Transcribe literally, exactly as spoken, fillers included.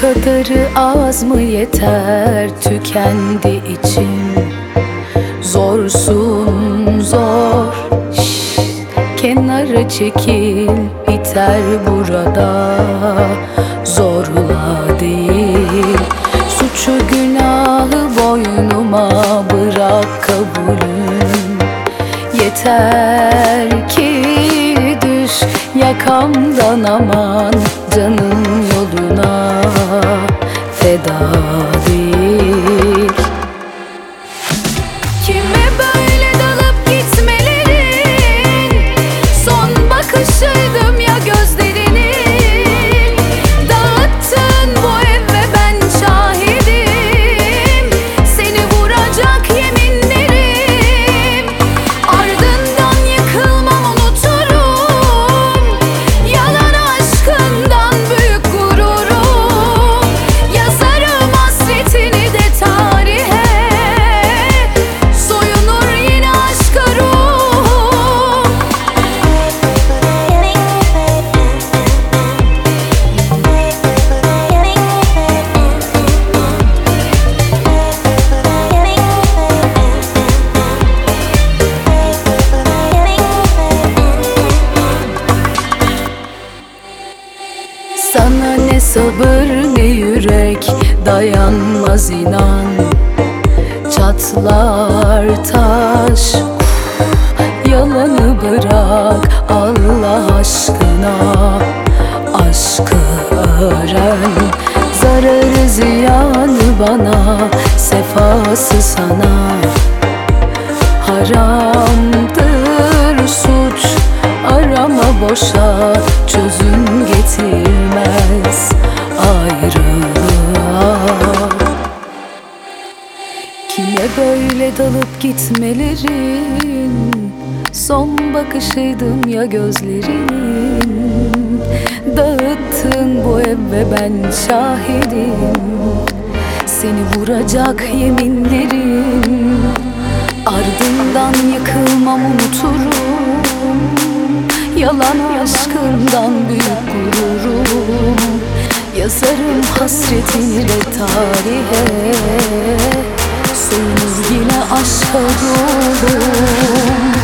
kadarı az mı yeter, tükendi içim. Zorsun zor, şş, kenara çekil, biter burada. Zorla değil, suçu günahı boynuma bırak kabulüm. Yeter ki düş yakamdan, aman canım yoluna feda değil. Kime böyle dalıp gitmelerin son bakışıydım ya gözlerinin. Dağıttın bu ev ve ben şahidim, seni vuracak yeminlerim. Ardından yıkılmam, unuturum yalan aşkından büyük gururum. Yazarım hasretini de tarihe, soyunur yine aşka ruhum. Sana ne sabır ne yürek dayanmaz inan. Çatlar taş, yalanı bırak Allah aşkına. Aşkı öğren, zararı ziyanı bana, sefası sana. Haramdır suç, arama boşa, çözüm getirmez ayrılığa. Kime böyle dalıp gitmelerin son bakışıydım ya gözlerinin. Dağıttın bu ev ve ben şahidim, seni vuracak yeminlerim. Ardından yıkılmam, unuturum yalan aşkından büyük gururum. Yazarım hasretini de tarihe, soyunur yine aşka ruhum.